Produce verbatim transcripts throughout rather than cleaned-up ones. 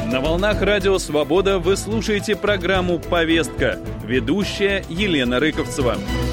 На волнах Радио Свобода вы слушаете программу «Повестка». Ведущая Елена Рыковцева.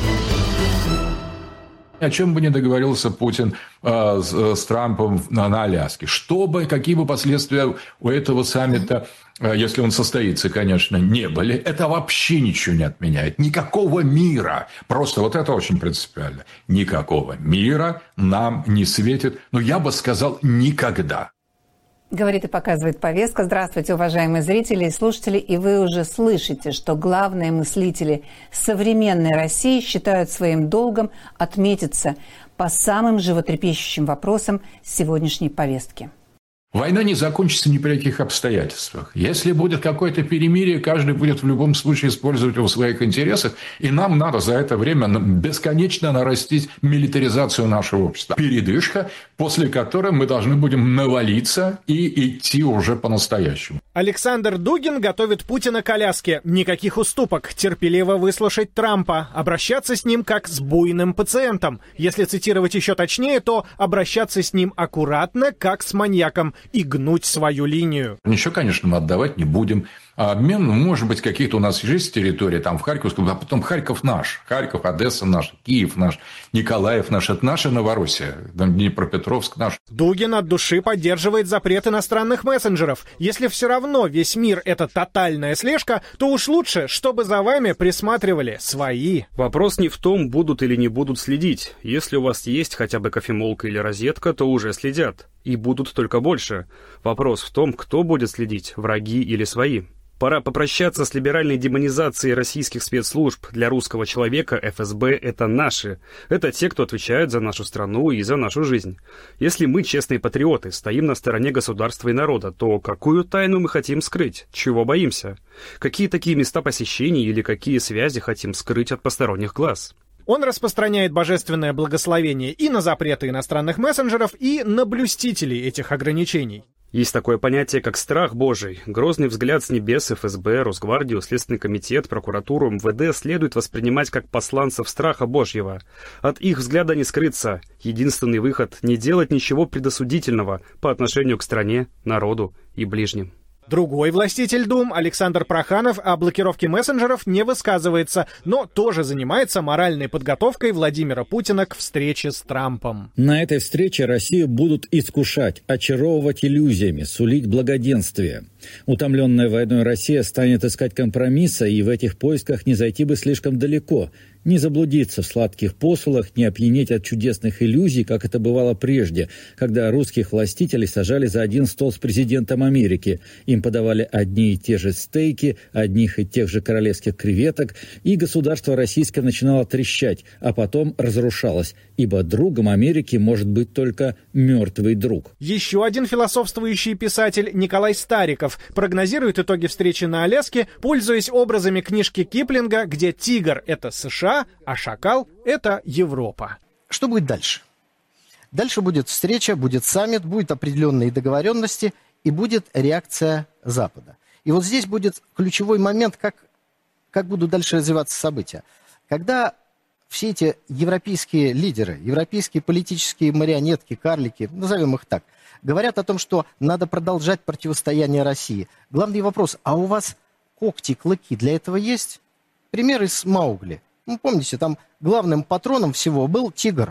О чем бы ни договорился Путин э, с, с Трампом на, на Аляске, что бы, какие бы последствия у этого саммита, э, если он состоится, конечно, не были, это вообще ничего не отменяет. Никакого мира. Просто вот это очень принципиально. Никакого мира нам не светит, но я бы сказал, никогда. Говорит и показывает повестка. Здравствуйте, уважаемые зрители и слушатели. И вы уже слышите, что главные мыслители современной России считают своим долгом отметиться по самым животрепещущим вопросам сегодняшней повестки. Война не закончится ни при каких обстоятельствах. Если будет какое-то перемирие, каждый будет в любом случае использовать его в своих интересах, и нам надо за это время бесконечно нарастить милитаризацию нашего общества. Передышка, после которой мы должны будем навалиться и идти уже по-настоящему. Александр Дугин готовит Путина к Аляске. Никаких уступок. Терпеливо выслушать Трампа. Обращаться с ним как с буйным пациентом. Если цитировать еще точнее, то обращаться с ним аккуратно, как с маньяком. И гнуть свою линию. Ничего, конечно, мы отдавать не будем. А обмен, ну, может быть, какие-то у нас есть территории, там в Харьковском, а потом Харьков наш. Харьков, Одесса наш, Киев наш, Николаев наш. Это наша Новороссия. Днепропетровск наш. Дугин от души поддерживает запрет иностранных мессенджеров. Если все равно весь мир – это тотальная слежка, то уж лучше, чтобы за вами присматривали свои. Вопрос не в том, будут или не будут следить. Если у вас есть хотя бы кофемолка или розетка, то уже следят. И будут только больше. Вопрос в том, кто будет следить, враги или свои. Пора попрощаться с либеральной демонизацией российских спецслужб. Для русского человека эф эс бэ – это наши. Это те, кто отвечают за нашу страну и за нашу жизнь. Если мы, честные патриоты, стоим на стороне государства и народа, то какую тайну мы хотим скрыть? Чего боимся? Какие такие места посещений или какие связи хотим скрыть от посторонних глаз? Он распространяет божественное благословение и на запреты иностранных мессенджеров, и на блюстителей этих ограничений. Есть такое понятие, как страх Божий. Грозный взгляд с небес эф эс бэ, Росгвардию, Следственный комитет, прокуратуру, эм вэ дэ следует воспринимать как посланцев страха Божьего. От их взгляда не скрыться. Единственный выход – не делать ничего предосудительного по отношению к стране, народу и ближним. Другой властитель дум, Александр Проханов, о блокировке мессенджеров не высказывается, но тоже занимается моральной подготовкой Владимира Путина к встрече с Трампом. На этой встрече Россию будут искушать, очаровывать иллюзиями, сулить благоденствие. Утомленная войной Россия станет искать компромисса, и в этих поисках не зайти бы слишком далеко. Не заблудиться в сладких посулах, не опьянеть от чудесных иллюзий, как это бывало прежде, когда русских властителей сажали за один стол с президентом Америки. Им подавали одни и те же стейки, одних и тех же королевских креветок, и государство российское начинало трещать, а потом разрушалось, ибо другом Америки может быть только мертвый друг. Еще один философствующий писатель Николай Стариков прогнозирует итоги встречи на Аляске, пользуясь образами книжки Киплинга, где тигр – это США, а шакал – это Европа. Что будет дальше? Дальше будет встреча, будет саммит, будут определенные договоренности и будет реакция Запада. И вот здесь будет ключевой момент, как, как будут дальше развиваться события. Когда все эти европейские лидеры, европейские политические марионетки, карлики, назовем их так, говорят о том, что надо продолжать противостояние России. Главный вопрос, а у вас когти, клыки для этого есть? Пример из Маугли. Ну, помните, там главным патроном всего был тигр.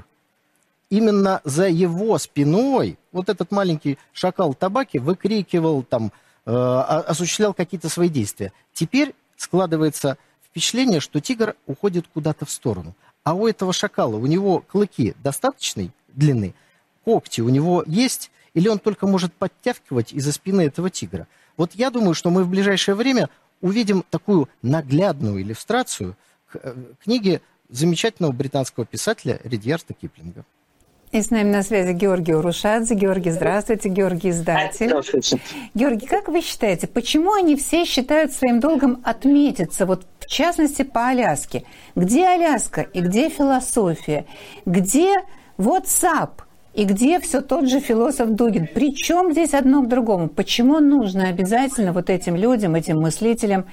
Именно за его спиной вот этот маленький шакал Табаки выкрикивал, там, э, осуществлял какие-то свои действия. Теперь складывается впечатление, что тигр уходит куда-то в сторону. А у этого шакала, у него клыки достаточной длины, когти у него есть, или он только может подтягивать из-за спины этого тигра? Вот я думаю, что мы в ближайшее время увидим такую наглядную иллюстрацию книги замечательного британского писателя Редьярда Киплинга. И с нами на связи Георгий Урушадзе. Георгий, здравствуйте. Георгий, издатель. Здравствуйте. Георгий, как вы считаете, почему они все считают своим долгом отметиться, вот в частности по Аляске? Где Аляска и где философия? Где WhatsApp? И где все тот же философ Дугин? Причем здесь одно к другому? Почему нужно обязательно вот этим людям, этим мыслителям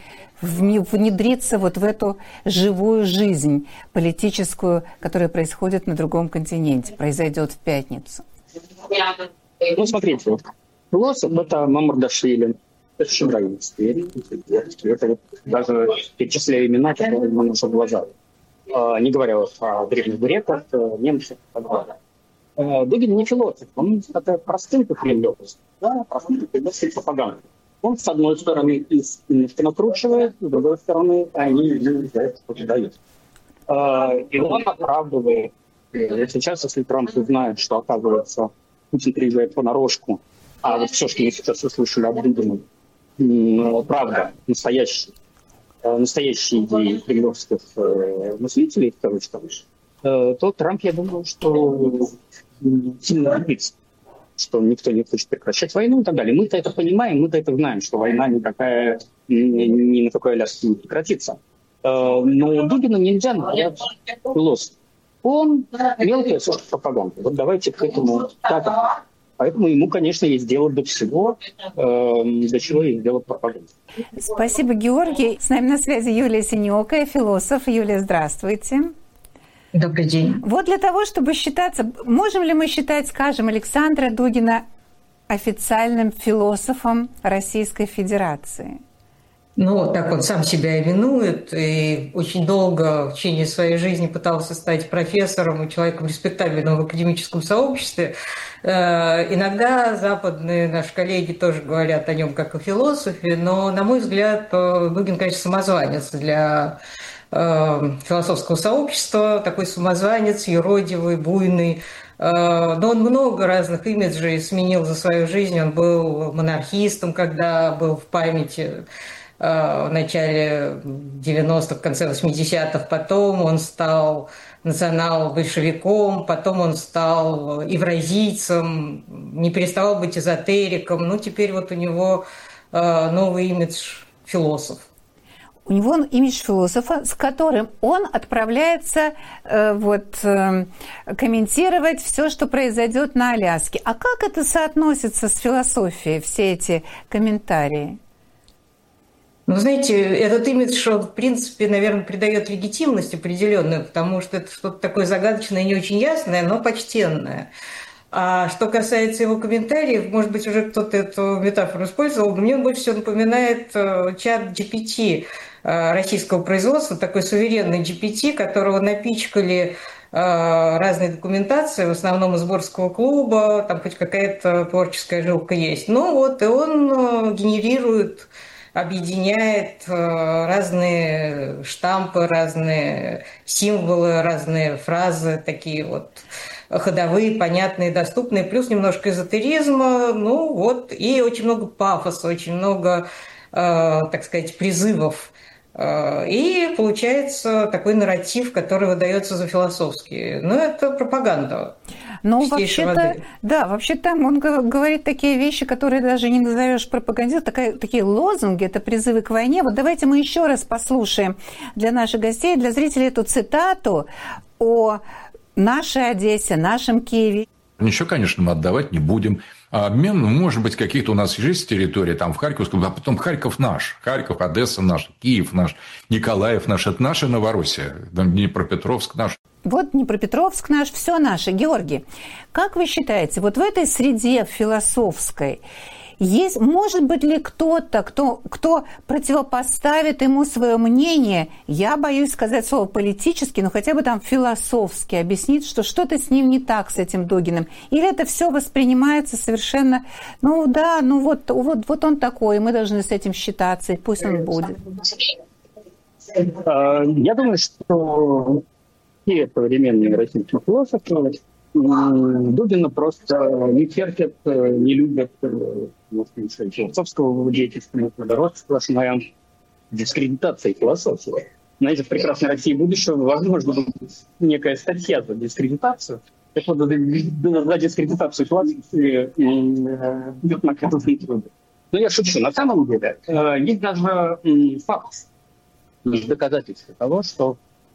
внедриться вот в эту живую жизнь политическую, которая происходит на другом континенте, произойдет в пятницу? Ну, смотрите, философ – это Мамардашвили, очень нравится. Это вот даже перечисляя имена, которые у нас в глазах. Не говоря вот о древних греках, немцах и так далее. Дугин не философ, он это простынка кремлевская, да, простынка кремлевской пропаганды. Он, с одной стороны, истинно накручивает, с другой стороны, они ему за это что-то дают. И он оправдывает. Сейчас, если Трамп узнает, что, оказывается, Путин приезжает понарошку, а вот все, что мы сейчас услышали об Дугине, правда, настоящая, настоящие идеи кремлевских мыслителей, в кавычках, то Трамп, я думаю, что сильно добится, что никто не хочет прекращать войну и так далее. Мы-то это понимаем, мы-то это знаем, что война никакая, ни на какой Аляске не прекратится. Но Дугина нельзя назвать философом. Он мелкая сошка пропаганды. Вот давайте к этому так. Поэтому ему, конечно, есть дело до всего, до чего есть дело пропаганды. Спасибо, Георгий. С нами на связи Юлия Синеокая, философ. Юлия, здравствуйте. Добрый день. Вот для того, чтобы считаться, можем ли мы считать, скажем, Александра Дугина официальным философом Российской Федерации? Ну, так он сам себя именует, и очень долго в течение своей жизни пытался стать профессором и человеком респектабельным в академическом сообществе. Иногда западные наши коллеги тоже говорят о нем как о философе, но, на мой взгляд, Дугин, конечно, самозванец для философского сообщества, такой самозванец, юродивый, буйный. Но он много разных имиджей сменил за свою жизнь. Он был монархистом, когда был в памяти в начале девяностых, в конце восьмидесятых. Потом он стал национал-большевиком, потом он стал евразийцем, не переставал быть эзотериком. Ну, теперь вот у него новый имидж философ. У него имидж философа, с которым он отправляется э, вот, э, комментировать все, что произойдет на Аляске. А как это соотносится с философией, все эти комментарии? Ну, знаете, этот имидж, он, в принципе, наверное, придает легитимность определенную, потому что это что-то такое загадочное, не очень ясное, но почтенное. А что касается его комментариев, может быть, уже кто-то эту метафору использовал, мне он больше всего напоминает чат джи пи ти российского производства, такой суверенный джи пи ти, которого напичкали разной документацией, в основном из Борского клуба, там хоть какая-то творческая жилка есть. Ну вот, и он генерирует, объединяет разные штампы, разные символы, разные фразы, такие вот ходовые, понятные, доступные, плюс немножко эзотеризма, ну вот, и очень много пафоса, очень много, э, так сказать, призывов. Э, и получается такой нарратив, который выдается за философский. Ну, это пропаганда. Ну, вообще-то, да, вообще там он говорит такие вещи, которые даже не назовешь пропагандистом, такие лозунги, это призывы к войне. Вот давайте мы еще раз послушаем для наших гостей, для зрителей эту цитату о нашей Одессе, нашем Киеве. Ничего, конечно, мы отдавать не будем. А обмен, ну, может быть, какие-то у нас есть территории, там в Харьковском, а потом Харьков наш. Харьков, Одесса наш, Киев наш, Николаев наш. Это наша Новороссия. Днепропетровск наш. Вот Днепропетровск наш, все наше. Георгий, как вы считаете, вот в этой среде философской есть, может быть ли кто-то, кто, кто противопоставит ему свое мнение, я боюсь сказать слово политически, но хотя бы там философски объяснит, что что-то с ним не так, с этим Дугиным? Или это все воспринимается совершенно, ну да, ну вот, вот, вот он такой, мы должны с этим считаться, и пусть он будет? Я думаю, что все современные российские философы Дугина просто не терпят, не любят философского деятельства, наоборот, сплошная дискредитация философии. Знаете, в «Прекрасной России будущего» возможно будет некая статья за дискредитацию. Так вот, за дискредитацию философии идет наказанный труд. Но я шучу. На самом деле, есть даже факт, доказательства того, что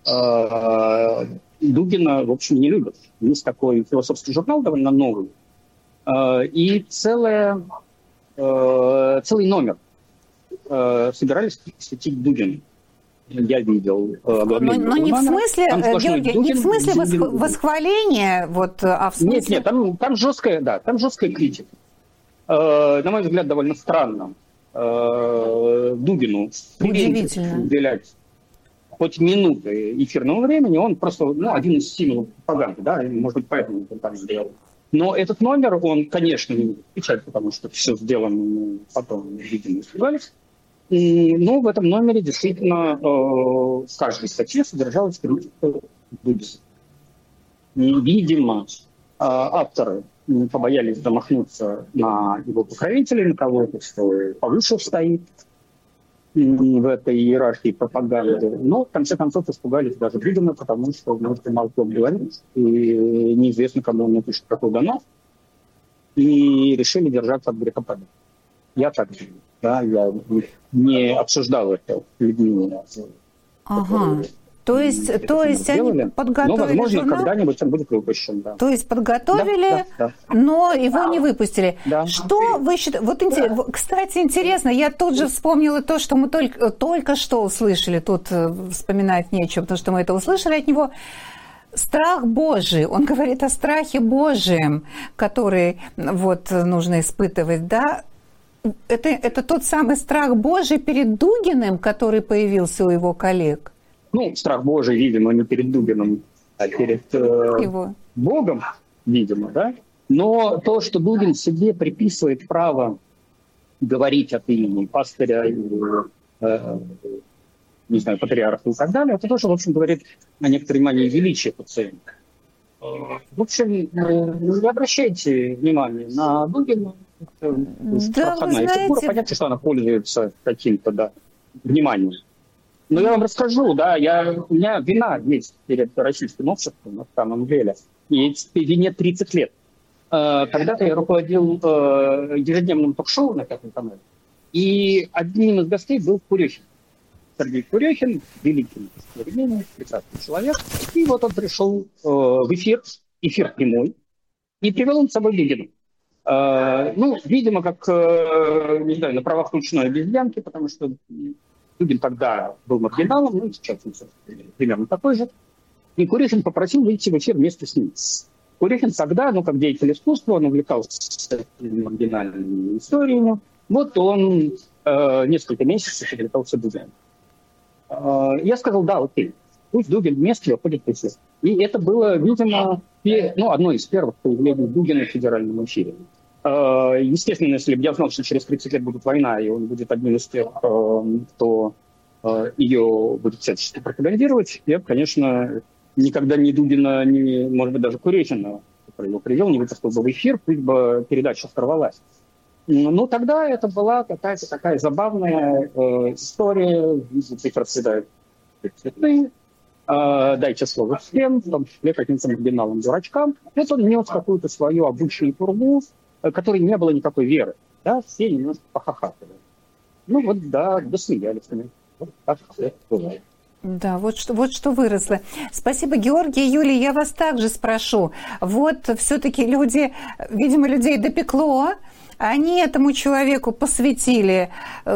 Дугина, в общем, не любят. Есть такой философский журнал, довольно новый, и целое, целый номер собирались посвятить Дугину. Я видел оглавление. Но, но не в смысле, Георгий, Дугин, не в смысле восх... восхваления, вот, а в смысле... Нет, нет, там, там, жесткая, да, там жесткая критика. На мой взгляд, довольно странно. э, Дугину уделять хоть минуты эфирного времени, он просто ну, один из символов пропаганды, да, может быть, поэтому он так сделал. Но этот номер, он, конечно, не будет печать, потому что все сделано потом, видимо, испугались. И, но в этом номере действительно э, в каждой статье содержалась критика Дугина. Видимо, э, авторы побоялись замахнуться на его покровителей, на кого-то, что повыше стоит в этой иерархии пропаганды. Но, в конце концов, испугались даже Дугина, потому что ну, это мало кто говорит, и неизвестно, кому он напишет какой донос, и решили держаться от грехопадения. Я так думаю. Да, я не обсуждал это с людьми. Ага. То есть, то есть они подготовили но, возможно, журнал? Когда-нибудь он будет выпущен. Да. То есть подготовили, да, да, да. но его не выпустили. Да. Что вы считаете? Вот, да. Кстати, интересно, я тут же вспомнила то, что мы только, только что услышали. Тут вспоминать нечего, потому что мы это услышали от него. Страх Божий. Он говорит о страхе Божьем, который вот, нужно испытывать, да? Это, это тот самый страх Божий перед Дугиным, который появился у его коллег? Ну, страх Божий, видимо, не перед Дугиным, а перед э, Богом, видимо, да. Но то, что Дугин себе приписывает право говорить от имени пастыря, э, не знаю, патриарха и так далее, это тоже, в общем, говорит о некоторой мании величия пациента. В общем, не обращайте внимания на Дугина. Это да, проходная фигура. Понятно, что она пользуется каким-то да, вниманием. Но я вам расскажу, да, я, у меня вина есть перед российским обществом, на самом деле. И вине тридцать лет. Когда-то я руководил ежедневным ток-шоу на Пятом канале, и одним из гостей был Курехин. Сергей Курехин, великий современник, прекрасный человек. И вот он пришел в эфир, эфир прямой, и привел он с собой Дугина. Ну, видимо, как, не знаю, на правах ручной обезьянки, потому что Дугин тогда был маргиналом, ну и сейчас он примерно такой же. И Курехин попросил выйти в эфир вместе с ним. Курехин тогда, ну, как деятель искусства, он увлекался маргинальными историями. Вот он э, несколько месяцев увлекался Дугином. Э, я сказал, да, окей, пусть Дугин вместе выходит в эфир. И это было, видимо, ну, одно из первых появлений Дугина в федеральном эфире. Естественно, если бы я знал, что через тридцать лет будет война, и он будет одним из тех, кто ее будет всячески пропагандировать, я бы, конечно, никогда ни Дугина, ни, может быть, даже Курехина, который его привел, не выпустил бы в эфир, пусть бы передача сорвалась. Но тогда это была какая-то такая забавная э, история, здесь расцветают цветы, э, дайте слово всем, в том числе каким-то маргиналам, дурачкам. Вот он нес какую-то свою обычную турбу, которой не было никакой веры. Да, все немножко похахатывали. Ну вот, да, досмеялись. Вот так все бывает. Да, вот что, вот что выросло. Спасибо, Георгий. Юлия, я вас также спрошу. Вот все-таки люди, видимо, людей допекло, они этому человеку посвятили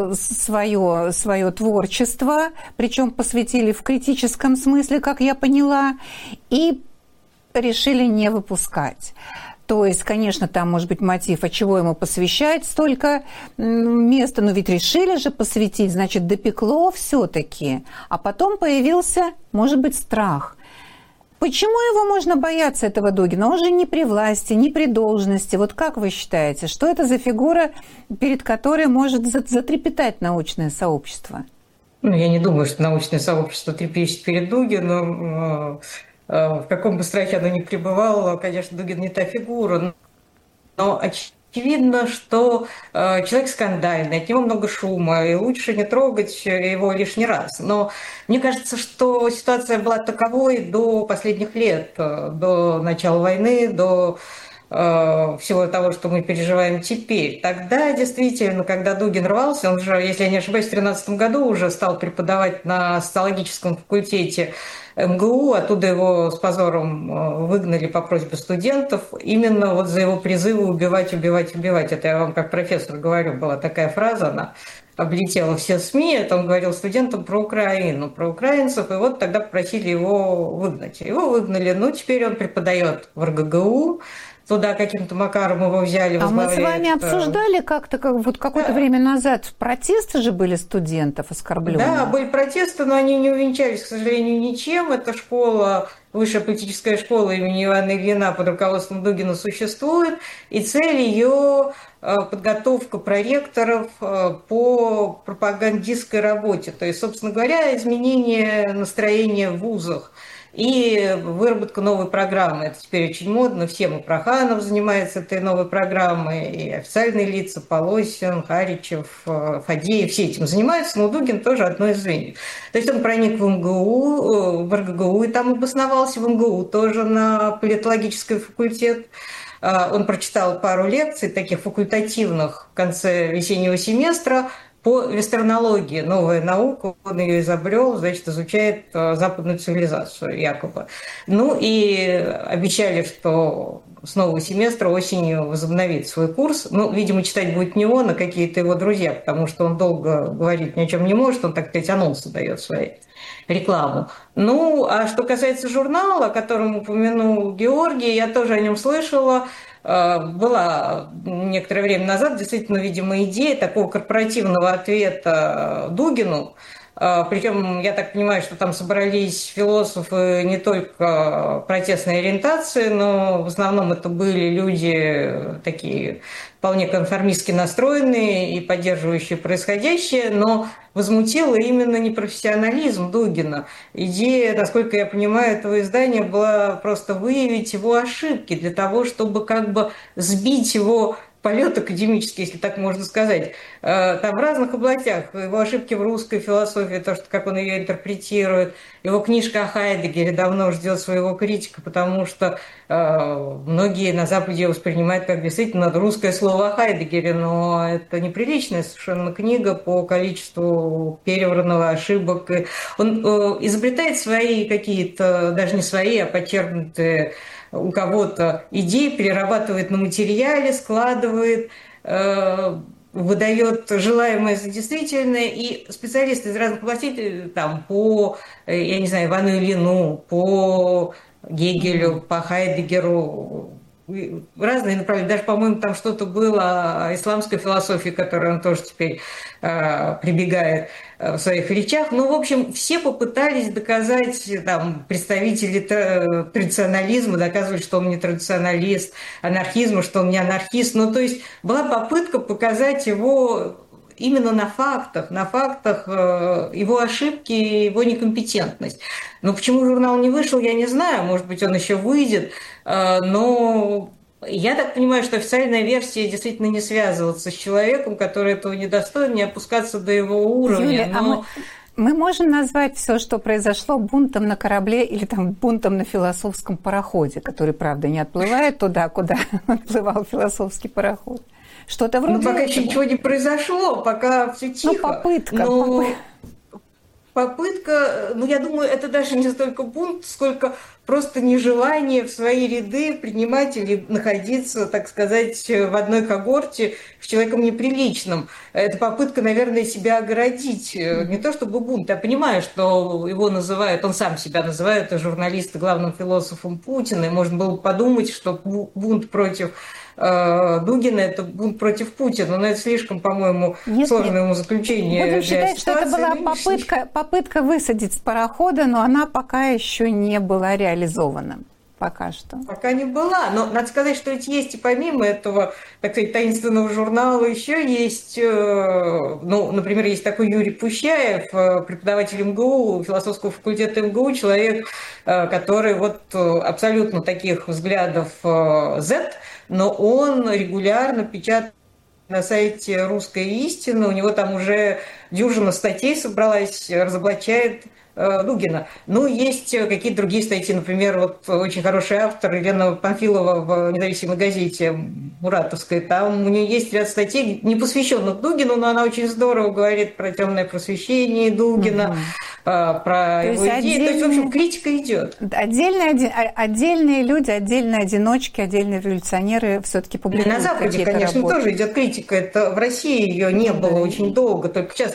свое, свое творчество, причем посвятили в критическом смысле, как я поняла, и решили не выпускать. То есть, конечно, там может быть мотив, а чего ему посвящать столько места, но ведь решили же посвятить, значит, допекло все-таки. А потом появился, может быть, страх. Почему его можно бояться, этого Дугина? Он же не при власти, не при должности. Вот как вы считаете, что это за фигура, перед которой может затрепетать научное сообщество? Ну, я не думаю, что научное сообщество трепещет перед Дугином. В каком бы страхе оно ни пребывало, конечно, Дугин не та фигура, но очевидно, что человек скандальный, от него много шума, и лучше не трогать его лишний раз. Но мне кажется, что ситуация была таковой до последних лет, до начала войны, до всего того, что мы переживаем теперь. Тогда действительно, когда Дугин рвался, он же, если я не ошибаюсь, в две тысячи тринадцатом году уже стал преподавать на социологическом факультете эм гэ у, оттуда его с позором выгнали по просьбе студентов, именно вот за его призывы убивать, убивать, убивать. Это я вам как профессор говорю, была такая фраза, она облетела все СМИ, это он говорил студентам про Украину, про украинцев, и вот тогда попросили его выгнать. Его выгнали, ну теперь он преподает в эр гэ гэ у, туда каким-то макаром его взяли. А мы с вами обсуждали как-то, как, вот какое-то да. время назад, протесты же были студентов оскорбленных. Да, были протесты, но они не увенчались, к сожалению, ничем. Эта школа, высшая политическая школа имени Ивана Ильина под руководством Дугина существует, и цель ее подготовка проректоров по пропагандистской работе. То есть, собственно говоря, изменение настроения в вузах и выработка новой программы. Это теперь очень модно. Всем и Проханов занимается этой новой программой, и официальные лица, Полосин, Харичев, Фадеев, все этим занимаются, но Дугин тоже одно из звеньев. То есть он проник в МГУ, в РГГУ, и там обосновался, в МГУ тоже на политологический факультет. Он прочитал пару лекций, таких факультативных, в конце весеннего семестра, по вестернологии, новая наука, он ее изобрел, значит, изучает западную цивилизацию якобы. Ну и обещали, что с нового семестра осенью возобновит свой курс. Ну, видимо, читать будет не он, а какие-то его друзья, потому что он долго говорить ни о чем не может, он, так сказать, анонсы дает свои, рекламу. Ну, а что касается журнала, о котором упомянул Георгий, я тоже о нем слышала. Была некоторое время назад действительно, видимо, идея такого корпоративного ответа Дугину. Причем, я так понимаю, что там собрались философы не только протестной ориентации, но в основном это были люди такие вполне конформистски настроенные и поддерживающие происходящее, но возмутило именно непрофессионализм Дугина. Идея, насколько я понимаю, этого издания была просто выявить его ошибки для того, чтобы как бы сбить его полет академический, если так можно сказать. Там в разных областях. Его ошибки в русской философии, то, что, как он ее интерпретирует. Его книжка о Хайдегере давно ждет своего критика, потому что э, многие на Западе воспринимают как действительно русское слово о Хайдегере, но это неприличная совершенно книга по количеству перевранного ошибок. Он э, изобретает свои какие-то, даже не свои, а подчеркнутые у кого-то идеи, перерабатывает на материале, складывает, э, выдает желаемое за действительное, и специалисты из разных областей, там, по, я не знаю, Ивану Ильину, по Гегелю, по Хайдегеру, разные направления. Даже, по-моему, там что-то было о исламской философии, к которой он тоже теперь э, прибегает в своих речах. Ну, в общем, все попытались доказать, там, представители традиционализма, доказывали, что он не традиционалист, анархизма, что он не анархист. Ну, то есть была попытка показать его именно на фактах, на фактах его ошибки, его некомпетентность. Но почему журнал не вышел, я не знаю, может быть, он еще выйдет, но я так понимаю, что официальная версия действительно не связываться с человеком, который этого недостоин, не опускаться до его уровня. Юля, но... а мы, мы можем назвать все, что произошло, бунтом на корабле или там бунтом на философском пароходе, который, правда, не отплывает туда, куда отплывал философский пароход. Что-то вроде Ну, пока этого. еще ничего не произошло, пока все тихо. Ну, попытка. Но... попытка. Попытка, ну, я думаю, это даже не столько бунт, сколько просто нежелание в свои ряды принимать или находиться, так сказать, в одной когорте с человеком неприличным. Это попытка, наверное, себя огородить. Не то чтобы бунт. Я понимаю, что его называют, он сам себя называет, журналисты, главным философом Путина. И можно было подумать, что бунт против Дугина – это бунт против Путина, но это слишком, по-моему, нет, сложное умозаключение. Будем считать, что это была попытка, попытка высадить с парохода, но она пока еще не была реализована. Пока что. Пока не была. Но надо сказать, что ведь есть и помимо этого, так сказать, таинственного журнала еще есть, ну, например, есть такой Юрий Пущаев, преподаватель МГУ, философского факультета МГУ, человек, который вот абсолютно таких взглядов Z, но он регулярно печатает на сайте «Русская истина», у него там уже дюжина статей собралась, разоблачает Дугина. Ну, есть какие-то другие статьи, например, вот очень хороший автор Елена Панфилова в независимой газете «Муратовской», там у нее есть ряд статей, не посвященных Дугину, но она очень здорово говорит про темное просвещение Дугина, угу. про его идеи. Отдельные... То есть, в общем, критика идет. Отдельные, отдельные люди, отдельные одиночки, отдельные революционеры все-таки публикуют. На Западе, конечно, работы. Тоже идет критика. Это в России ее не было очень долго, только сейчас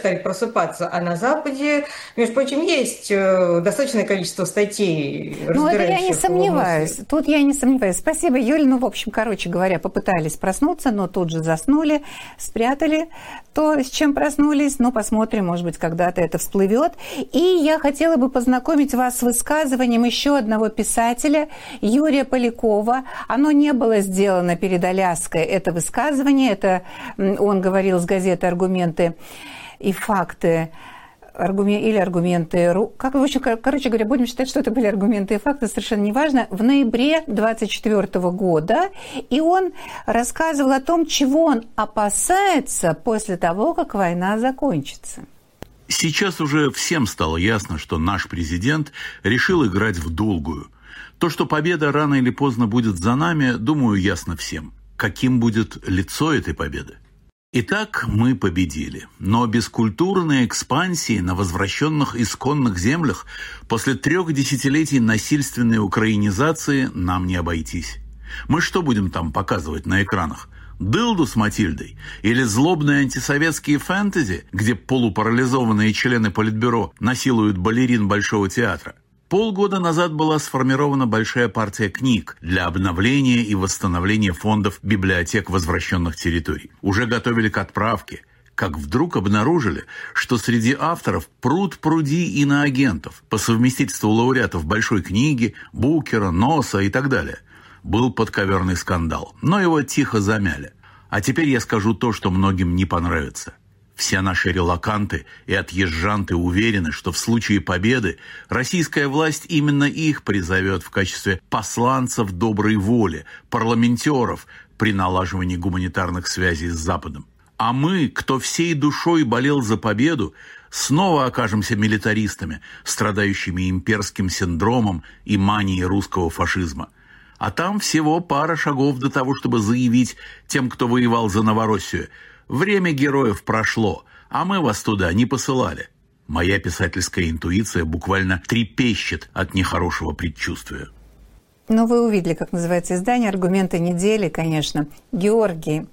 стали просыпаться, а на Западе, между прочим, есть достаточное количество статей, Ну, это я не разбирающих его сомневаюсь. мысли. Тут я не сомневаюсь. Спасибо, Юль. Ну, в общем, короче говоря, попытались проснуться, но тут же заснули, спрятали то, с чем проснулись. Ну, посмотрим, может быть, когда-то это всплывет. И я хотела бы познакомить вас с высказыванием еще одного писателя, Юрия Полякова. Оно не было сделано перед Аляской, это высказывание. Это он говорил с газеты «Аргументы и факты». Аргумен, или аргументы, как, в общем, короче говоря, будем считать, что это были аргументы и факты, совершенно неважно, в ноябре двадцать четвёртого года, и он рассказывал о том, чего он опасается после того, как война закончится. Сейчас уже всем стало ясно, что наш президент решил играть в долгую. То, что победа рано или поздно будет за нами, думаю, ясно всем. Каким будет лицо этой победы? Итак, мы победили, но без культурной экспансии на возвращенных исконных землях после трех десятилетий насильственной украинизации нам не обойтись. Мы что будем там показывать на экранах? Дылду с Матильдой? Или злобные антисоветские фэнтези, где полупарализованные члены Политбюро насилуют балерин Большого театра? Полгода назад была сформирована большая партия книг для обновления и восстановления фондов библиотек возвращенных территорий. Уже готовили к отправке, как вдруг обнаружили, что среди авторов пруд-пруди иноагентов по совместительству лауреатов Большой книги, Букера, Носа и так далее. Был подковерный скандал, но его тихо замяли. А теперь я скажу то, что многим не понравится. Все наши релоканты и отъезжанты уверены, что в случае победы российская власть именно их призовет в качестве посланцев доброй воли, парламентеров при налаживании гуманитарных связей с Западом. А мы, кто всей душой болел за победу, снова окажемся милитаристами, страдающими имперским синдромом и манией русского фашизма. А там всего пара шагов до того, чтобы заявить тем, кто воевал за Новороссию: время героев прошло, а мы вас туда не посылали. Моя писательская интуиция буквально трепещет от нехорошего предчувствия. Ну, вы увидели, как называется издание «Аргументы недели», конечно. Георгий,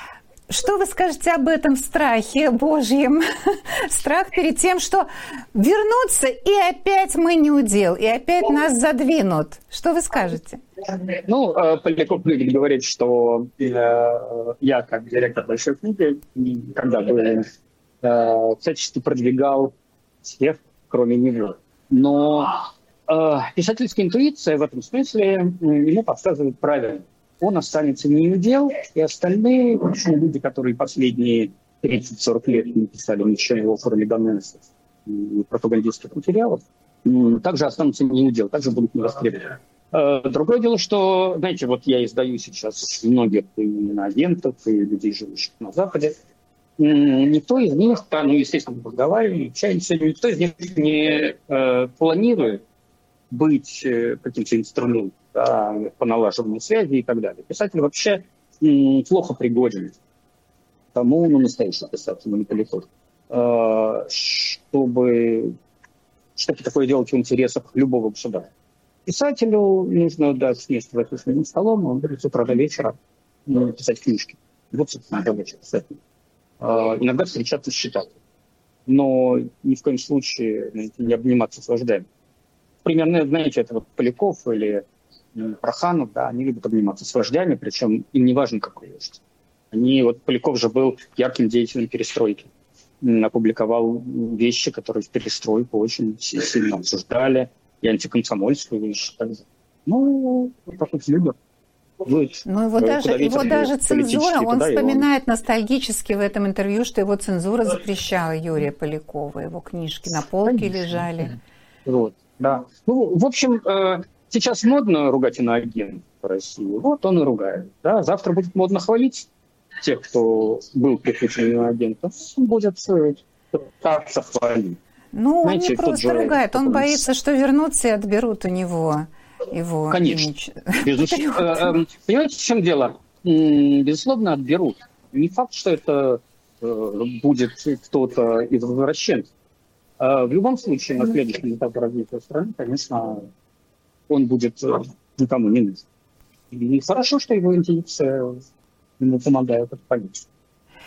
что вы скажете об этом страхе Божьем? Страх перед тем, что вернуться, и опять мы не удел, и опять нас задвинут. Что вы скажете? Ну, Поляков любит говорить, что я, как директор Большой книги, когда бы всячески продвигал всех, кроме него. Но писательская интуиция в этом смысле ему подсказывает правильно. Он останется неудел, и остальные люди, которые последние тридцать-сорок лет не писали ничего, кроме доносов и пропагандистских материалов, также останутся неудел, также будут не востребованы. Другое дело, что, знаете, вот я издаю сейчас многих иноагентов и людей, живущих на Западе. Никто из них, ну, естественно, разговариваем, общаемся, никто из них не э, планирует быть э, каким-то инструментом, да, по налаживанию связи и так далее. Писатель вообще м, плохо пригоден к тому, ну, настоящий писатель, ну, не Поляков, э, чтобы что-то такое делать в интересах любого государства. Писателю нужно дать место в этом своим столом, он будет с утра до вечера ну, писать книжки. Вот, собственно, задача писателя. Uh, иногда встречаться с читателем. Но ни в коем случае, знаете, не обниматься с вождями. Примерно, знаете, это вот Поляков или ну, Проханов, да, они любят обниматься с вождями, причем им не важно, какой вождь. Они, вот Поляков же был ярким деятелем перестройки. Опубликовал вещи, которые в перестройку очень сильно обсуждали, и антикомсомольскую вещи также. Ну, вот такой любят. Будет. Ну, его даже, его даже цензура, он вспоминает он... ностальгически в этом интервью, что его цензура запрещала Юрия Полякова, его книжки на полке Конечно. лежали. Вот, да. Ну, в общем, сейчас модно ругать иноагентов в России, вот он и ругает. Да? Завтра будет модно хвалить тех, кто был прикручен иноагентом, будет пытаться хвалить. Ну, Знаете, он не просто же... ругает, он боится, что вернутся и отберут у него... Его Конечно. Безусловно. Понимаете, в чем дело? Безусловно, отберут. Не факт, что это будет кто-то из возвращенцев. В любом случае, на следующем этапе развития страны, конечно, он будет никому не нужен. И хорошо, что его интуиция ему помогает это понять.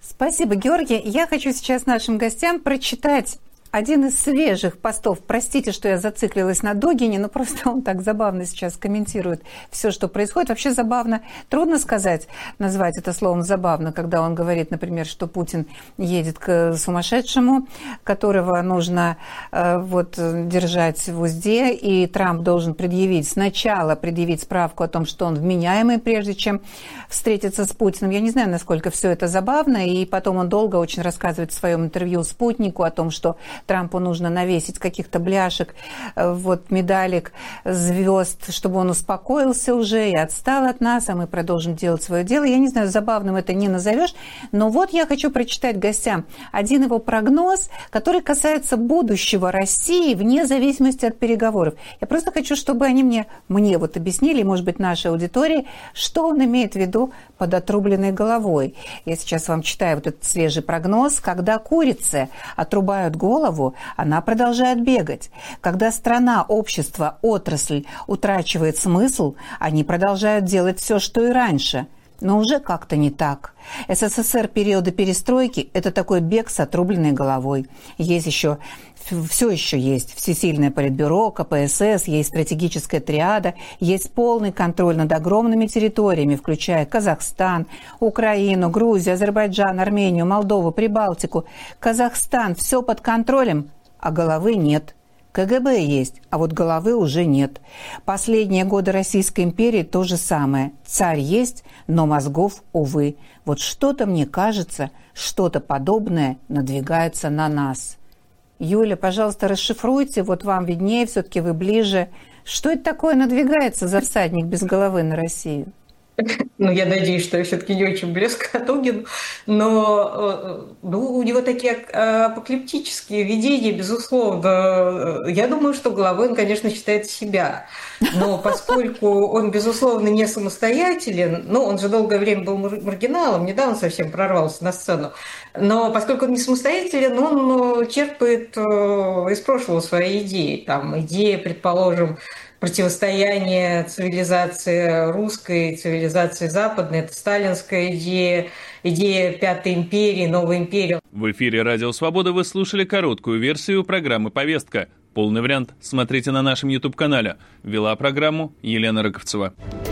Спасибо, Георгий. Я хочу сейчас нашим гостям прочитать один из свежих постов. Простите, что я зациклилась на Дугине, но просто он так забавно сейчас комментирует все, что происходит. Вообще забавно. Трудно сказать, назвать это словом забавно, когда он говорит, например, что Путин едет к сумасшедшему, которого нужно э, вот, держать в узде, и Трамп должен предъявить, сначала предъявить справку о том, что он вменяемый, прежде чем встретиться с Путиным. Я не знаю, насколько все это забавно, и потом он долго очень рассказывает в своем интервью «Спутнику» о том, что Трампу нужно навесить каких-то бляшек, вот, медалек, звезд, чтобы он успокоился уже и отстал от нас, а мы продолжим делать свое дело. Я не знаю, забавным это не назовешь, но вот я хочу прочитать гостям один его прогноз, который касается будущего России вне зависимости от переговоров. Я просто хочу, чтобы они мне, мне вот объяснили, может быть, нашей аудитории, что он имеет в виду под отрубленной головой. Я сейчас вам читаю вот этот свежий прогноз. Когда курицы отрубают голову, она продолжает бегать. Когда страна, общество, отрасль утрачивает смысл, они продолжают делать все, что и раньше. Но уже как-то не так. СССР периода перестройки – это такой бег с отрубленной головой. Есть еще, все еще есть всесильное политбюро, ка пэ эс эс, есть стратегическая триада, есть полный контроль над огромными территориями, включая Казахстан, Украину, Грузию, Азербайджан, Армению, Молдову, Прибалтику. Казахстан – все под контролем, а головы нет. ка гэ бэ есть, а вот головы уже нет. Последние годы Российской империи то же самое. Царь есть, но мозгов, увы. Вот что-то, мне кажется, что-то подобное надвигается на нас. Юля, пожалуйста, расшифруйте, вот вам виднее, все-таки вы ближе. Что это такое надвигается за всадник без головы на Россию? Ну, я надеюсь, что я все-таки не очень близко к Дугину, но ну, у него такие апокалиптические видения, безусловно. Я думаю, что главой он, конечно, считает себя. Но поскольку он, безусловно, не самостоятелен, ну, он же долгое время был маргиналом, недавно совсем прорвался на сцену, но поскольку он не самостоятелен, он черпает из прошлого свои идеи. Там идея, предположим, противостояние цивилизации русской, цивилизации западной. Это сталинская идея, идея Пятой империи, новой империи. В эфире «Радио Свобода» вы слушали короткую версию программы «Повестка». Полный вариант смотрите на нашем YouTube-канале. Вела программу Елена Рыковцева.